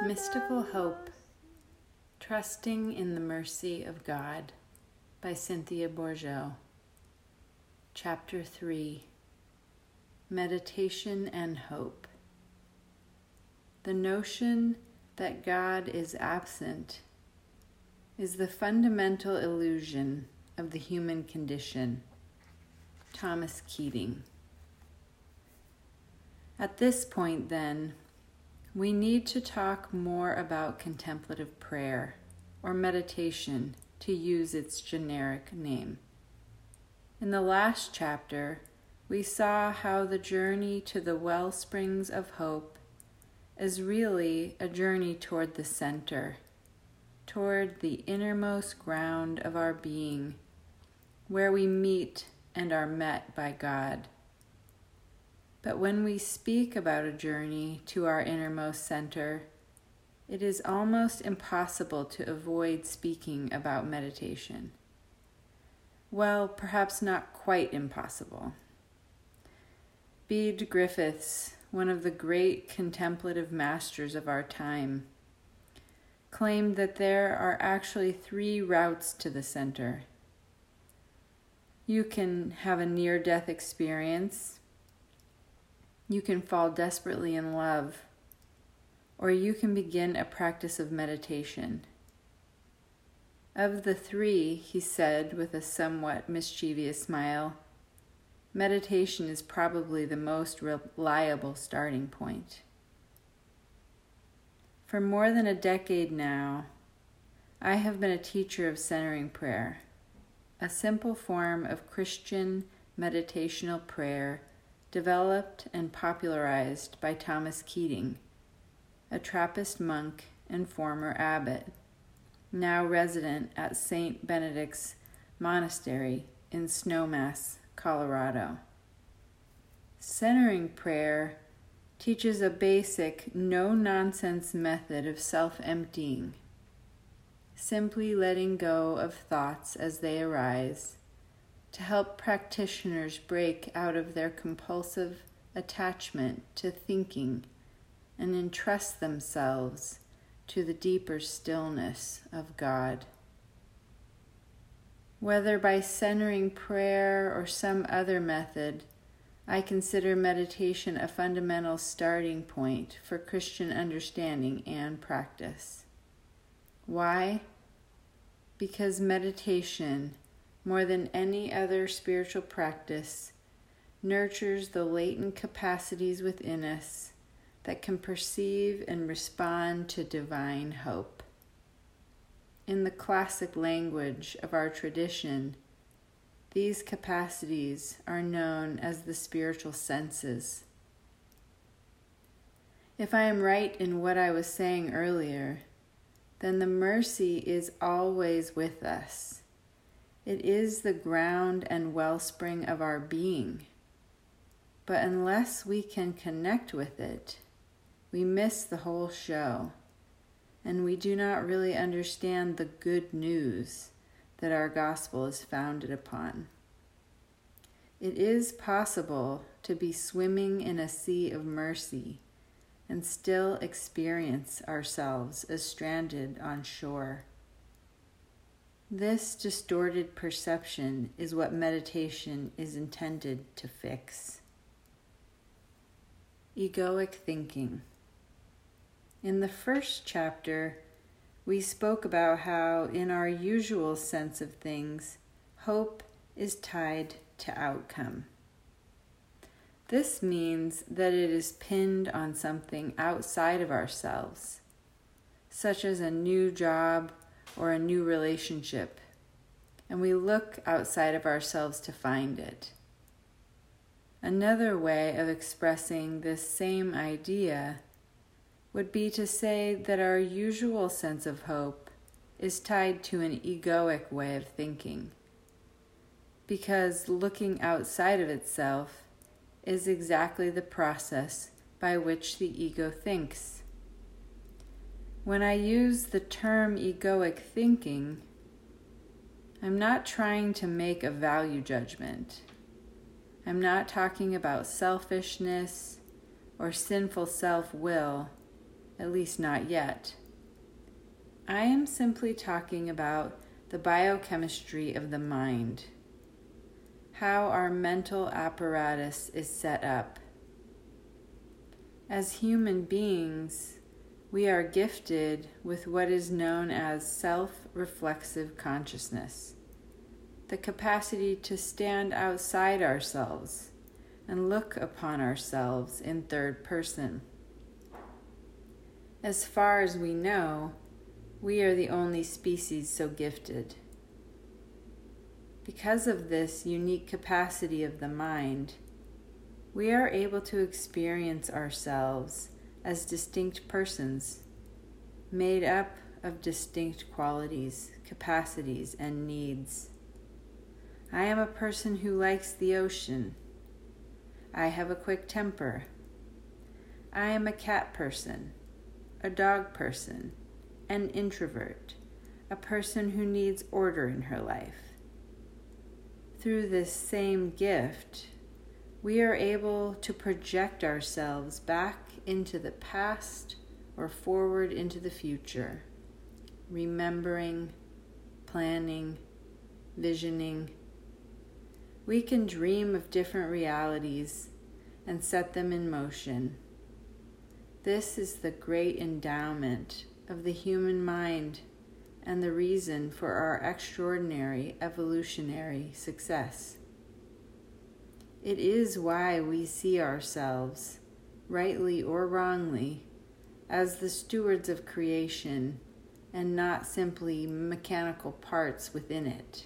Mystical Hope, Trusting in the Mercy of God by Cynthia Bourgeault. Chapter 3, Meditation and Hope. The notion that God is absent is the fundamental illusion of the human condition. Thomas Keating. At this point, then, we need to talk more about contemplative prayer, or meditation, to use its generic name. In the last chapter, we saw how the journey to the well springs of hope is really a journey toward the center, toward the innermost ground of our being, where we meet and are met by God. But when we speak about a journey to our innermost center, it is almost impossible to avoid speaking about meditation. Well, perhaps not quite impossible. Bede Griffiths, one of the great contemplative masters of our time, claimed that there are actually 3 routes to the center. You can have a near-death experience, you can fall desperately in love, or you can begin a practice of meditation. Of the 3, he said with a somewhat mischievous smile, meditation is probably the most reliable starting point. For more than a decade now, I have been a teacher of centering prayer, a simple form of Christian meditational prayer developed and popularized by Thomas Keating, a Trappist monk and former abbot, now resident at St. Benedict's Monastery in Snowmass, Colorado. Centering prayer teaches a basic, no-nonsense method of self-emptying, simply letting go of thoughts as they arise, to help practitioners break out of their compulsive attachment to thinking and entrust themselves to the deeper stillness of God. Whether by centering prayer or some other method, I consider meditation a fundamental starting point for Christian understanding and practice. Why? Because meditation, more than any other spiritual practice, nurtures the latent capacities within us that can perceive and respond to divine hope. In the classic language of our tradition, these capacities are known as the spiritual senses. If I am right in what I was saying earlier, then the mercy is always with us. It is the ground and wellspring of our being. But unless we can connect with it, we miss the whole show, and we do not really understand the good news that our gospel is founded upon. It is possible to be swimming in a sea of mercy and still experience ourselves as stranded on shore. This distorted perception is what meditation is intended to fix. Egoic thinking. In the first chapter, we spoke about how, in our usual sense of things, hope is tied to outcome. This means that it is pinned on something outside of ourselves, such as a new job or a new relationship, and we look outside of ourselves to find it. Another way of expressing this same idea would be to say that our usual sense of hope is tied to an egoic way of thinking, because looking outside of itself is exactly the process by which the ego thinks. When I use the term egoic thinking, I'm not trying to make a value judgment. I'm not talking about selfishness or sinful self-will at least not yet. I am simply talking about the biochemistry of the mind, how our mental apparatus is set up. As human beings, we are gifted with what is known as self-reflexive consciousness, the capacity to stand outside ourselves and look upon ourselves in third person. As far as we know, we are the only species so gifted. Because of this unique capacity of the mind, we are able to experience ourselves as distinct persons, made up of distinct qualities, capacities, and needs. I am a person who likes the ocean. I have a quick temper. I am a cat person, a dog person, an introvert, a person who needs order in her life. Through this same gift, we are able to project ourselves back into the past or forward into the future, remembering, planning, visioning. We can dream of different realities and set them in motion. This is the great endowment of the human mind and the reason for our extraordinary evolutionary success. It is why we see ourselves, rightly or wrongly, as the stewards of creation and not simply mechanical parts within it.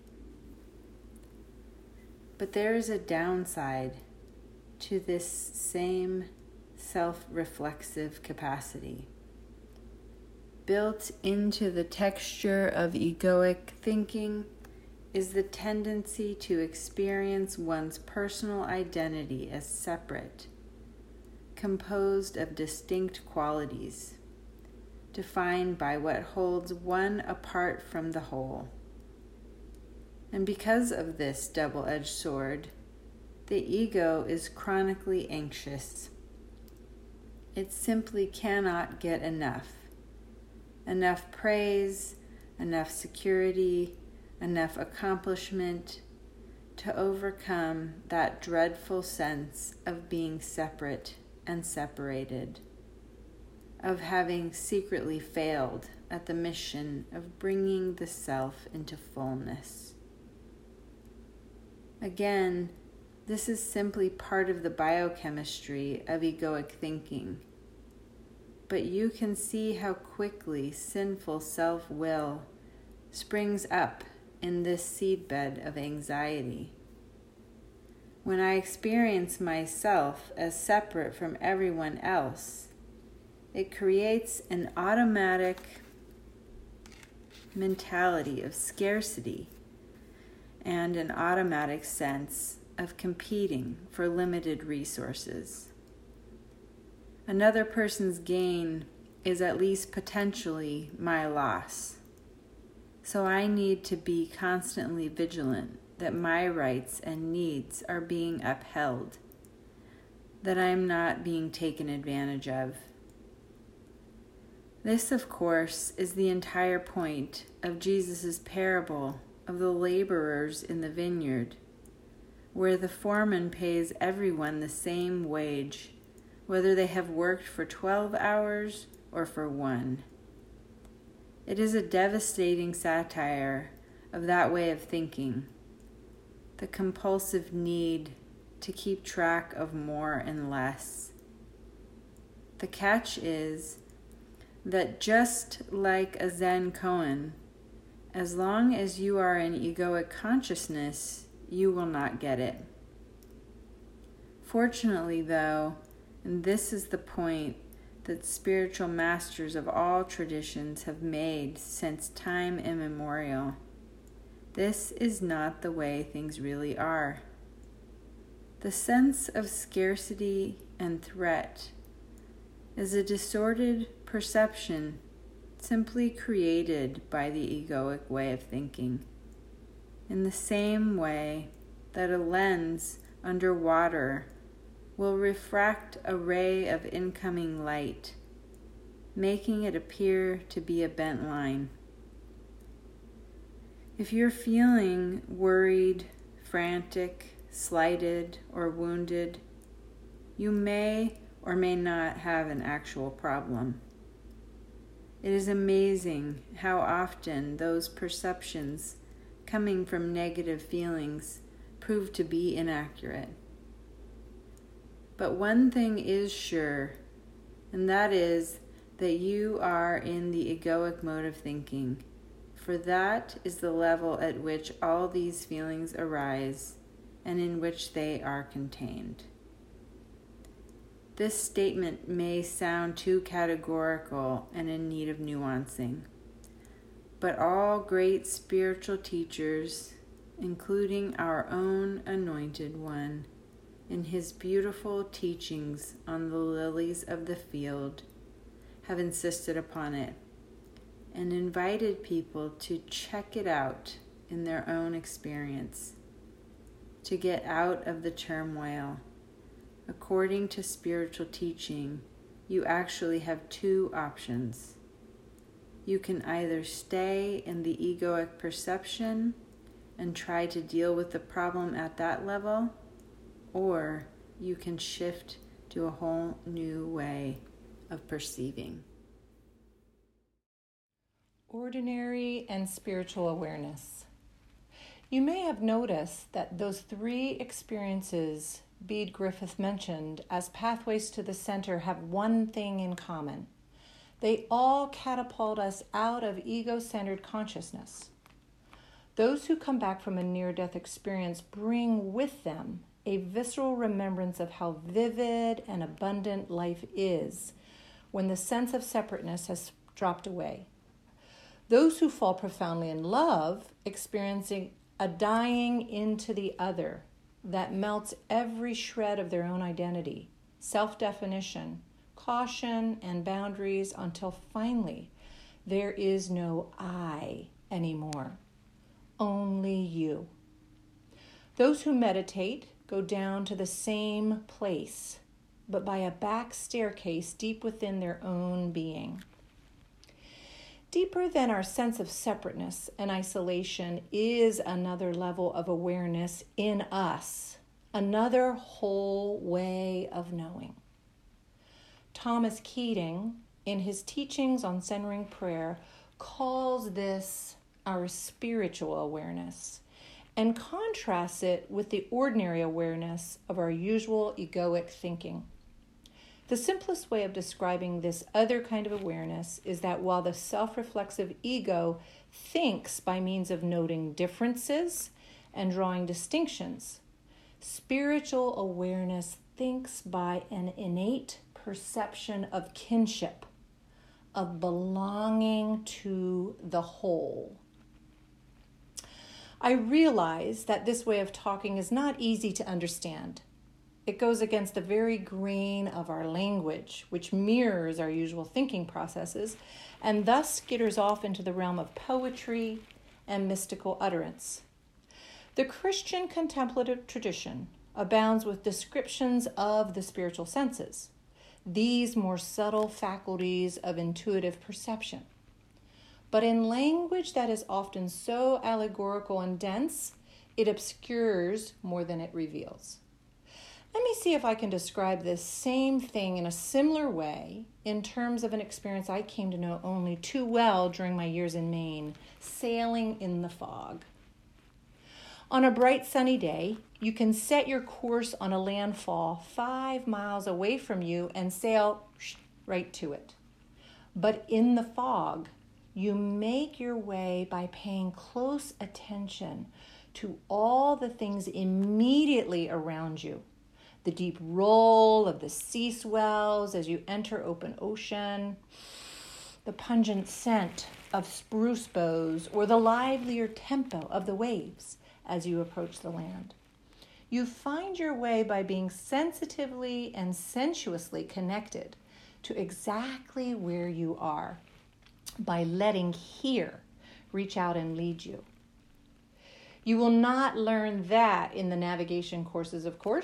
But there is a downside to this same self-reflexive capacity. Built into the texture of egoic thinking is the tendency to experience one's personal identity as separate, composed of distinct qualities, defined by what holds one apart from the whole. And because of this double-edged sword, the ego is chronically anxious. It simply cannot get enough praise, enough security, enough accomplishment to overcome that dreadful sense of being separate and separated, of having secretly failed at the mission of bringing the self into fullness. Again, this is simply part of the biochemistry of egoic thinking. But you can see how quickly sinful self-will springs up in this seedbed of anxiety. When I experience myself as separate from everyone else, it creates an automatic mentality of scarcity and an automatic sense of competing for limited resources. Another person's gain is at least potentially my loss. So I need to be constantly vigilant that my rights and needs are being upheld, that I am not being taken advantage of. This, of course, is the entire point of Jesus' parable of the laborers in the vineyard, where the foreman pays everyone the same wage, whether they have worked for 12 hours or for 1. It is a devastating satire of that way of thinking, the compulsive need to keep track of more and less. The catch is that just like a Zen koan, as long as you are in egoic consciousness, you will not get it. Fortunately, though, and this is the point that spiritual masters of all traditions have made since time immemorial, this is not the way things really are. The sense of scarcity and threat is a distorted perception simply created by the egoic way of thinking, in the same way that a lens underwater will refract a ray of incoming light, making it appear to be a bent line. If you're feeling worried, frantic, slighted, or wounded, you may or may not have an actual problem. It is amazing how often those perceptions coming from negative feelings prove to be inaccurate. But one thing is sure, and that is that you are in the egoic mode of thinking, for that is the level at which all these feelings arise and in which they are contained. This statement may sound too categorical and in need of nuancing, but all great spiritual teachers, including our own Anointed One, in his beautiful teachings on the lilies of the field, have insisted upon it and invited people to check it out in their own experience, to get out of the turmoil. According to spiritual teaching, you actually have two options. You can either stay in the egoic perception and try to deal with the problem at that level, or you can shift to a whole new way of perceiving. Ordinary and spiritual awareness. You may have noticed that those three experiences Bede Griffith mentioned as pathways to the center have one thing in common. They all catapult us out of ego-centered consciousness. Those who come back from a near-death experience bring with them a visceral remembrance of how vivid and abundant life is when the sense of separateness has dropped away. Those who fall profoundly in love, experiencing a dying into the other that melts every shred of their own identity, self-definition, caution, and boundaries until finally there is no I anymore, only you. Those who meditate go down to the same place, but by a back staircase deep within their own being. Deeper than our sense of separateness and isolation is another level of awareness in us, another whole way of knowing. Thomas Keating, in his teachings on centering prayer, calls this our spiritual awareness and contrasts it with the ordinary awareness of our usual egoic thinking. The simplest way of describing this other kind of awareness is that while the self-reflexive ego thinks by means of noting differences and drawing distinctions, spiritual awareness thinks by an innate perception of kinship, of belonging to the whole. I realize that this way of talking is not easy to understand. It goes against the very grain of our language, which mirrors our usual thinking processes, and thus skitters off into the realm of poetry and mystical utterance. The Christian contemplative tradition abounds with descriptions of the spiritual senses, these more subtle faculties of intuitive perception. But in language that is often so allegorical and dense, it obscures more than it reveals. Let me see if I can describe this same thing in a similar way in terms of an experience I came to know only too well during my years in Maine, sailing in the fog. On a bright sunny day, you can set your course on a landfall 5 miles away from you and sail right to it. But in the fog, you make your way by paying close attention to all the things immediately around you. The deep roll of the sea swells as you enter open ocean, the pungent scent of spruce boughs, or the livelier tempo of the waves as you approach the land. You find your way by being sensitively and sensuously connected to exactly where you are, by letting here reach out and lead you. You will not learn that in the navigation courses, of course.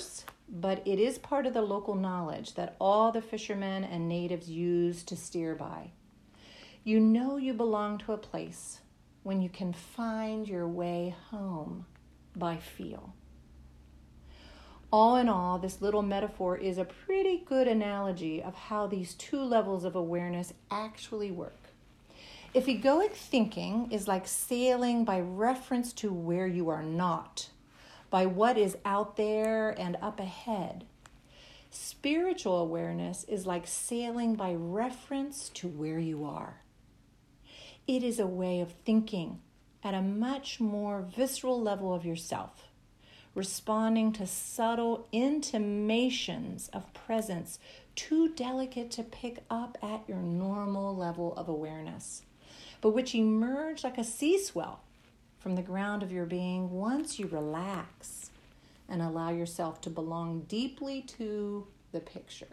but it is part of the local knowledge that all the fishermen and natives use to steer by. You know you belong to a place when you can find your way home by feel. All in all, this little metaphor is a pretty good analogy of how these two levels of awareness actually work. If egoic thinking is like sailing by reference to where you are not, by what is out there and up ahead, spiritual awareness is like sailing by reference to where you are. It is a way of thinking at a much more visceral level of yourself, responding to subtle intimations of presence too delicate to pick up at your normal level of awareness, but which emerge like a sea swell from the ground of your being once you relax and allow yourself to belong deeply to the picture.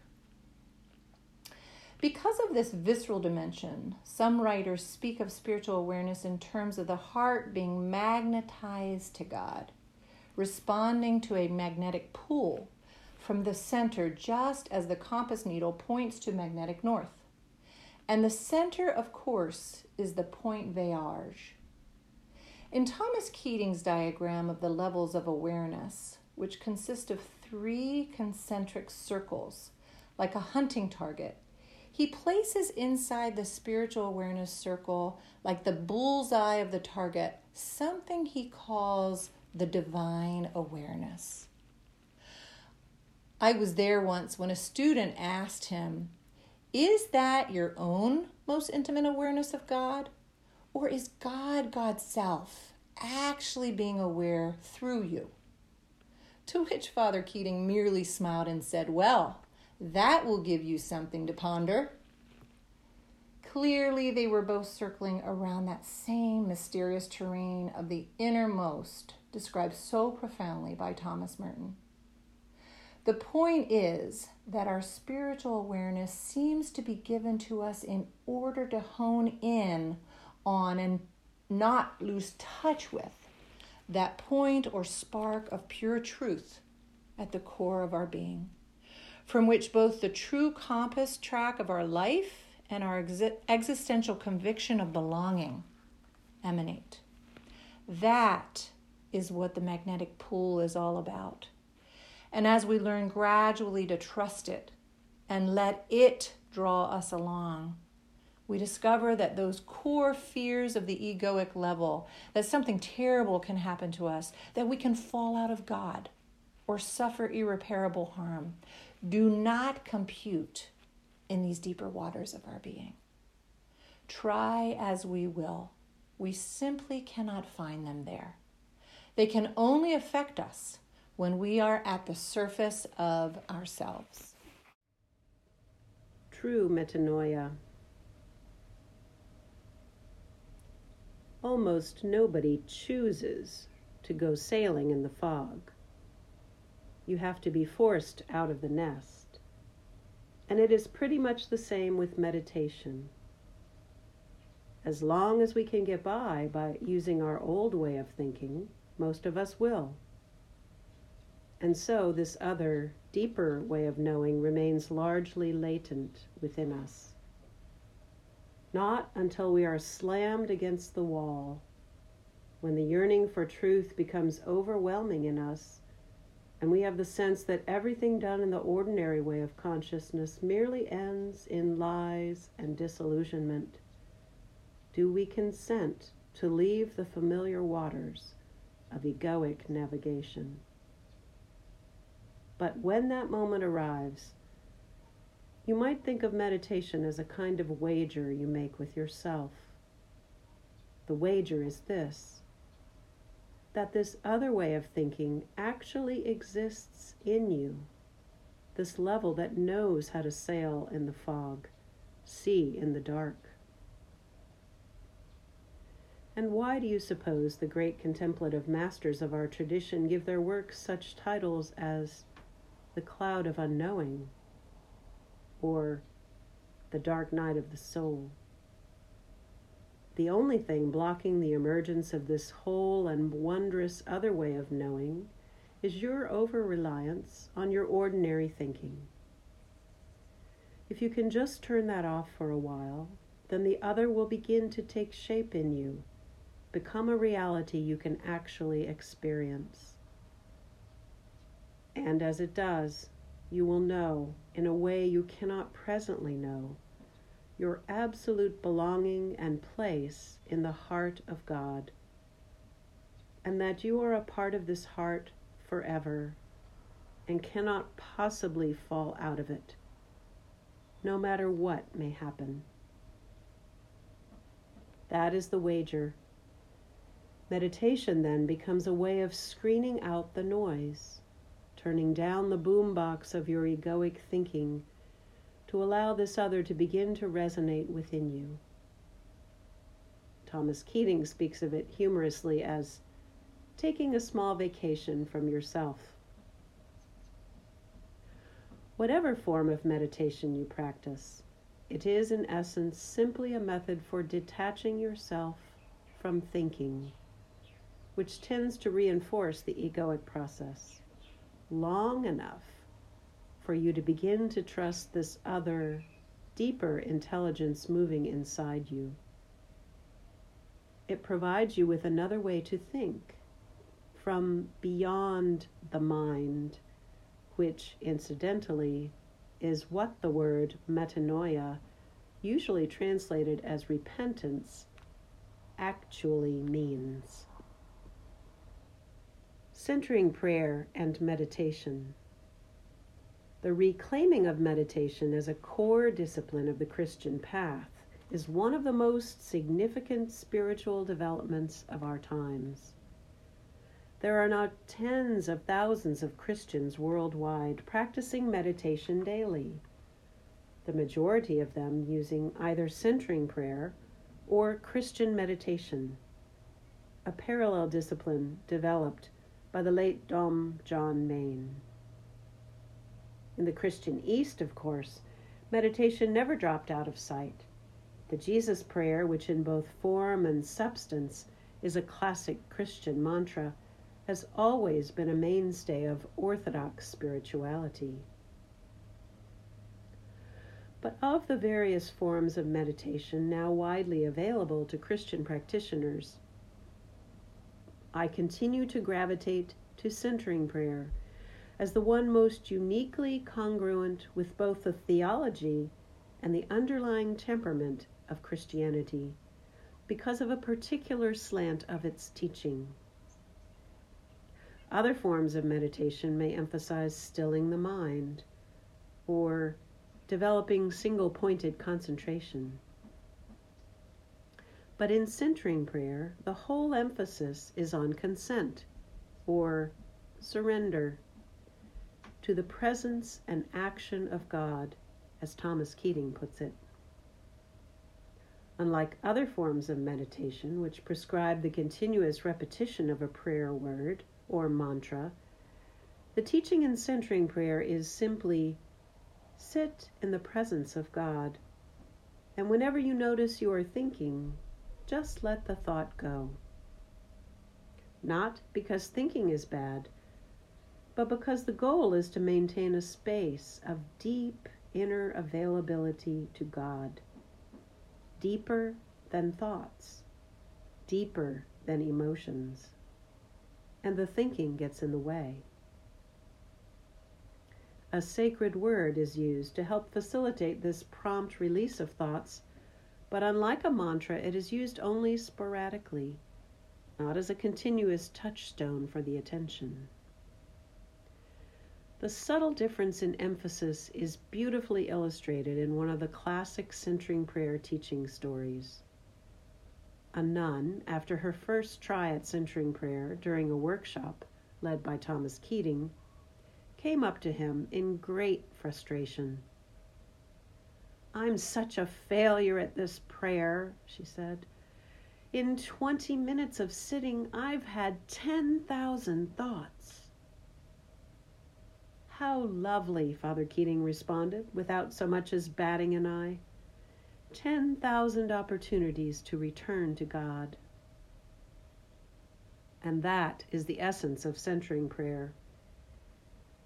Because of this visceral dimension, some writers speak of spiritual awareness in terms of the heart being magnetized to God, responding to a magnetic pull from the center, just as the compass needle points to magnetic north. And the center, of course, is the point voyage. In Thomas Keating's diagram of the levels of awareness, which consist of 3 concentric circles, like a hunting target, he places inside the spiritual awareness circle, like the bullseye of the target, something he calls the divine awareness. I was there once when a student asked him, "Is that your own most intimate awareness of God? Or is God, God's self, actually being aware through you?" To which Father Keating merely smiled and said, "Well, that will give you something to ponder." Clearly, they were both circling around that same mysterious terrain of the innermost, described so profoundly by Thomas Merton. The point is that our spiritual awareness seems to be given to us in order to hone in on and not lose touch with that point or spark of pure truth at the core of our being, from which both the true compass track of our life and our existential conviction of belonging emanate. That is what the magnetic pull is all about. And as we learn gradually to trust it and let it draw us along, we discover that those core fears of the egoic level, that something terrible can happen to us, that we can fall out of God or suffer irreparable harm, do not compute in these deeper waters of our being. Try as we will, we simply cannot find them there. They can only affect us when we are at the surface of ourselves. True metanoia. Almost nobody chooses to go sailing in the fog. You have to be forced out of the nest. And it is pretty much the same with meditation. As long as we can get by using our old way of thinking, most of us will. And so this other, deeper way of knowing remains largely latent within us. Not until we are slammed against the wall, when the yearning for truth becomes overwhelming in us, and we have the sense that everything done in the ordinary way of consciousness merely ends in lies and disillusionment, do we consent to leave the familiar waters of egoic navigation. But when that moment arrives, you might think of meditation as a kind of wager you make with yourself. The wager is this: that this other way of thinking actually exists in you, this level that knows how to sail in the fog, see in the dark. And why do you suppose the great contemplative masters of our tradition give their works such titles as The Cloud of Unknowing or The Dark Night of the Soul? The only thing blocking the emergence of this whole and wondrous other way of knowing is your over-reliance on your ordinary thinking. If you can just turn that off for a while, then the other will begin to take shape in you, become a reality you can actually experience. And as it does, you will know, in a way you cannot presently know, your absolute belonging and place in the heart of God, and that you are a part of this heart forever and cannot possibly fall out of it, no matter what may happen. That is the wager. Meditation then becomes a way of screening out the noise, turning down the boombox of your egoic thinking to allow this other to begin to resonate within you. Thomas Keating speaks of it humorously as taking a small vacation from yourself. Whatever form of meditation you practice, it is in essence simply a method for detaching yourself from thinking, which tends to reinforce the egoic process long enough for you to begin to trust this other, deeper intelligence moving inside you. It provides you with another way to think, from beyond the mind, which, incidentally, is what the word metanoia, usually translated as repentance, actually means. Centering prayer and meditation. The reclaiming of meditation as a core discipline of the Christian path is one of the most significant spiritual developments of our times. There are now tens of thousands of Christians worldwide practicing meditation daily, the majority of them using either centering prayer or Christian meditation, a parallel discipline developed by the late Dom John Main. In the Christian East, of course, meditation never dropped out of sight. The Jesus Prayer, which in both form and substance is a classic Christian mantra, has always been a mainstay of Orthodox spirituality. But of the various forms of meditation now widely available to Christian practitioners, I continue to gravitate to centering prayer as the one most uniquely congruent with both the theology and the underlying temperament of Christianity because of a particular slant of its teaching. Other forms of meditation may emphasize stilling the mind or developing single-pointed concentration. But in centering prayer, the whole emphasis is on consent or surrender to the presence and action of God, as Thomas Keating puts it. Unlike other forms of meditation, which prescribe the continuous repetition of a prayer word or mantra, the teaching in centering prayer is simply sit in the presence of God, and whenever you notice you are thinking, just let the thought go. Not because thinking is bad, but because the goal is to maintain a space of deep inner availability to God, deeper than thoughts, deeper than emotions, and the thinking gets in the way. A sacred word is used to help facilitate this prompt release of thoughts, but unlike a mantra, it is used only sporadically, not as a continuous touchstone for the attention. The subtle difference in emphasis is beautifully illustrated in one of the classic centering prayer teaching stories. A nun, after her first try at centering prayer during a workshop led by Thomas Keating, came up to him in great frustration. "I'm such a failure at this prayer," she said. "In 20 minutes of sitting, I've had 10,000 thoughts." "How lovely," Father Keating responded, without so much as batting an eye. 10,000 opportunities to return to God. And that is the essence of centering prayer.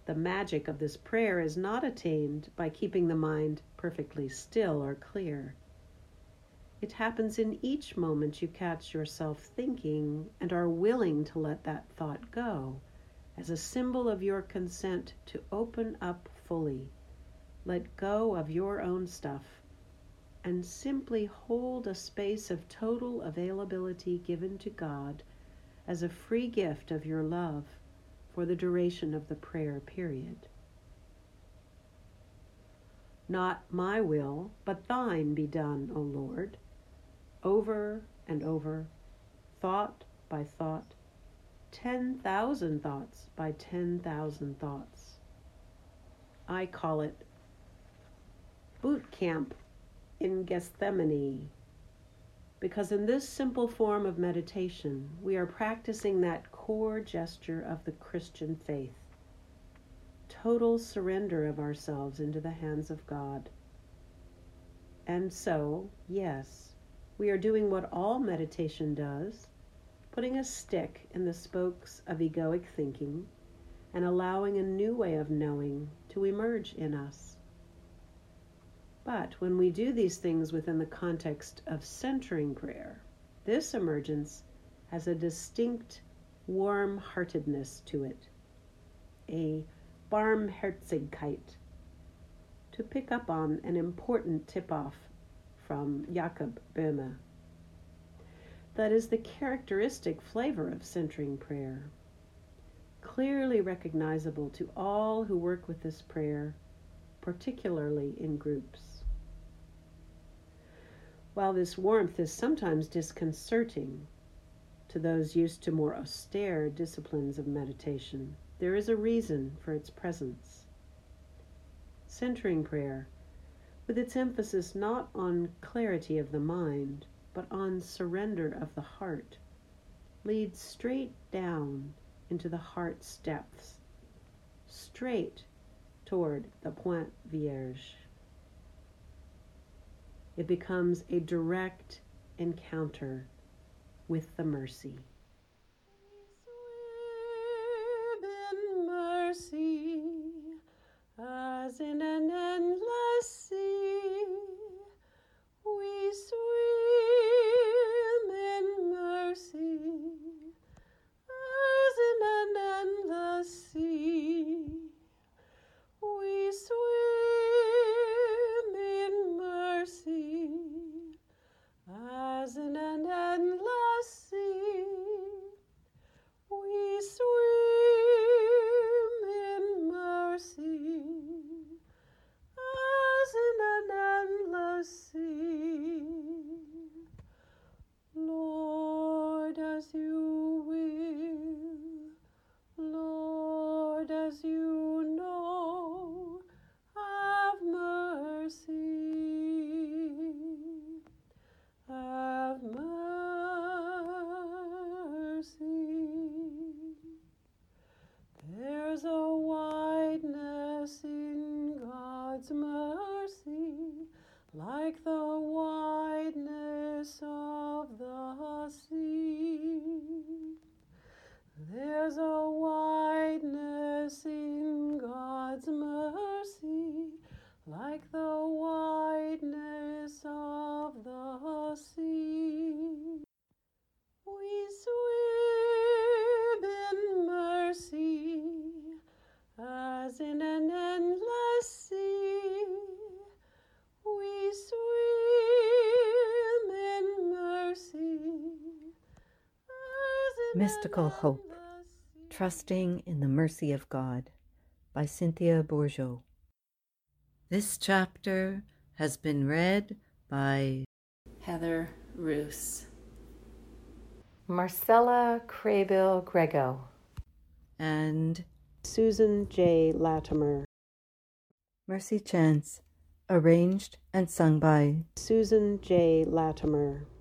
The magic of this prayer is not attained by keeping the mind perfectly still or clear. It happens in each moment you catch yourself thinking and are willing to let that thought go, as a symbol of your consent to open up fully, let go of your own stuff, and simply hold a space of total availability given to God as a free gift of your love for the duration of the prayer period. Not my will, but thine be done, O Lord, over and over, thought by thought, 10,000 thoughts by 10,000 thoughts. I call it boot camp in Gethsemane, because in this simple form of meditation, we are practicing that core gesture of the Christian faith, total surrender of ourselves into the hands of God. And so, yes, we are doing what all meditation does, putting a stick in the spokes of egoic thinking and allowing a new way of knowing to emerge in us. But when we do these things within the context of centering prayer, this emergence has a distinct warm-heartedness to it, a Barmherzigkeit, to pick up on an important tip-off from Jakob Böhme. That is the characteristic flavor of centering prayer, clearly recognizable to all who work with this prayer, particularly in groups. While this warmth is sometimes disconcerting to those used to more austere disciplines of meditation, there is a reason for its presence. Centering prayer, with its emphasis not on clarity of the mind, but on surrender of the heart, leads straight down into the heart's depths, straight toward the Pointe Vierge. It becomes a direct encounter with the mercy. We swim in mercy, as in an endless sea. We swim in mercy, as in an endless sea. We swim in mercy, as in an endless sea. We swim in mercy, as in an endless sea. Lord, as you will, Lord, as you know, have mercy, have mercy. There's a wideness in God's mercy, like the wideness of the sea. There's a wideness in God's mercy, like the wideness of the sea. We swim in mercy, as in an endless sea. We swim in mercy, as in Mystical Hope, Trusting in the Mercy of God by Cynthia Bourgeault. This chapter has been read by Heather Roos Marcella Craybill Grego and Susan J. Latimer. Mercy Chance, arranged and sung by Susan J. Latimer.